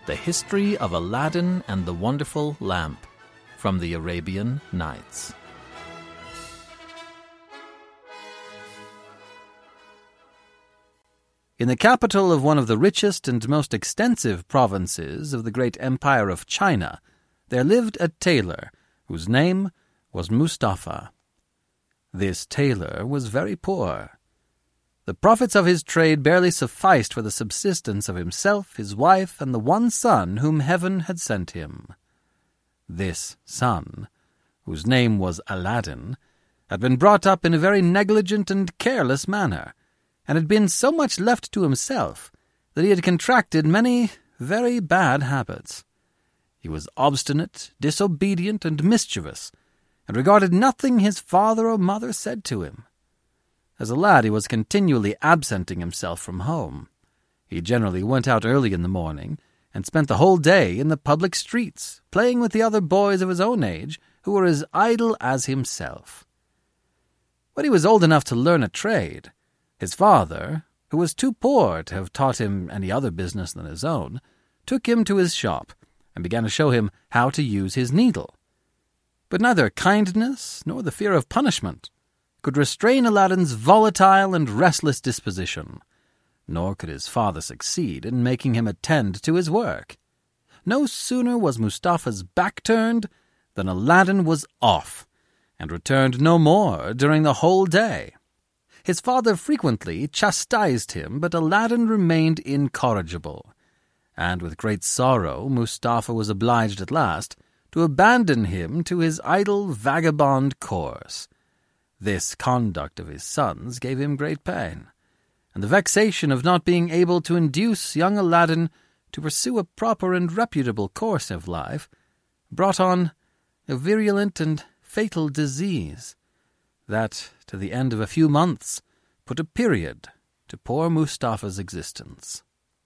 The History of Aladdin and the Wonderful Lamp, from the Arabian Nights. In the capital of one of the richest and most extensive provinces of the great empire of China, there lived a tailor whose name was Mustafa. This tailor was very poor. The profits of his trade barely sufficed for the subsistence of himself, his wife, and the one son whom heaven had sent him. This son, whose name was Aladdin, had been brought up in a very negligent and careless manner, and had been so much left to himself that he had contracted many very bad habits. He was obstinate, disobedient, and mischievous, and regarded nothing his father or mother said to him. As a lad, he was continually absenting himself from home. He generally went out early in the morning, and spent the whole day in the public streets, playing with the other boys of his own age, who were as idle as himself. When he was old enough to learn a trade, his father, who was too poor to have taught him any other business than his own, took him to his shop, and began to show him how to use his needle. But neither kindness nor the fear of punishment could restrain Aladdin's volatile and restless disposition, nor could his father succeed in making him attend to his work. No sooner was Mustafa's back turned than Aladdin was off, and returned no more during the whole day. His father frequently chastised him, but Aladdin remained incorrigible, and with great sorrow Mustafa was obliged at last to abandon him to his idle vagabond course. This conduct of his sons gave him great pain, and the vexation of not being able to induce young Aladdin to pursue a proper and reputable course of life brought on a virulent and fatal disease that, to the end of a few months, put a period to poor Mustafa's existence.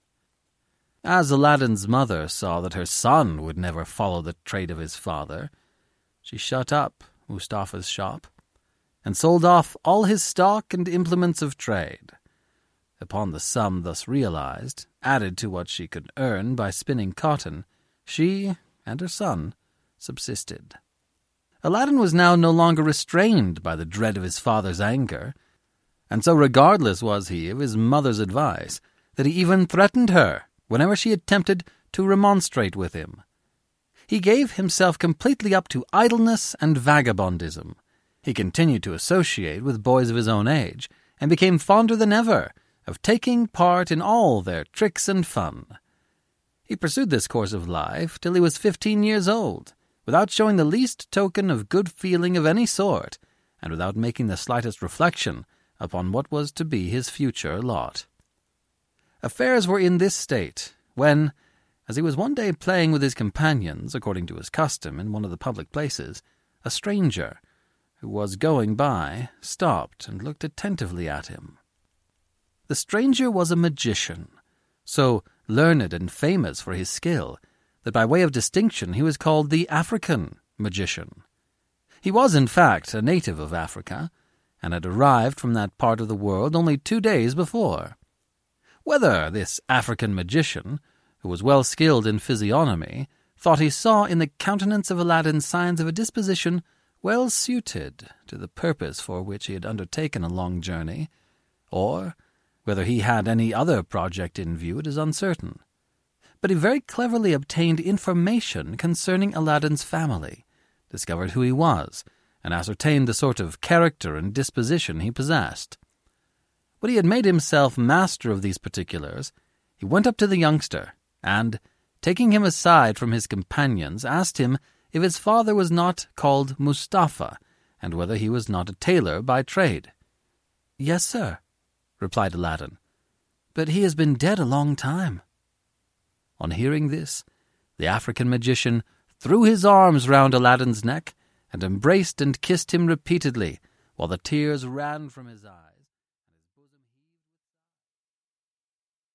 As Aladdin's mother saw that her son would never follow the trade of his father, she shut up Mustafa's shop, and sold off all his stock and implements of trade. Upon the sum thus realized, added to what she could earn by spinning cotton, she and her son subsisted. Aladdin was now no longer restrained by the dread of his father's anger, and so regardless was he of his mother's advice that he even threatened her whenever she attempted to remonstrate with him. He gave himself completely up to idleness and vagabondism. He continued to associate with boys of his own age, and became fonder than ever of taking part in all their tricks and fun. He pursued this course of life till he was 15 years old, without showing the least token of good feeling of any sort, and without making the slightest reflection upon what was to be his future lot. Affairs were in this state when, as he was one day playing with his companions, according to his custom, in one of the public places, a stranger, who was going by, stopped and looked attentively at him. The stranger was a magician, so learned and famous for his skill that by way of distinction he was called the African magician. He was, in fact, a native of Africa, and had arrived from that part of the world only 2 days before. Whether this African magician, who was well skilled in physiognomy, thought he saw in the countenance of Aladdin signs of a disposition well suited to the purpose for which he had undertaken a long journey, or whether he had any other project in view, it is uncertain. But he very cleverly obtained information concerning Aladdin's family, discovered who he was, and ascertained the sort of character and disposition he possessed. When he had made himself master of these particulars, he went up to the youngster, and, taking him aside from his companions, asked him if his father was not called Mustafa, and whether he was not a tailor by trade. "Yes, sir," replied Aladdin, "but he has been dead a long time." On hearing this, the African magician threw his arms round Aladdin's neck, and embraced and kissed him repeatedly, while the tears ran from his eyes.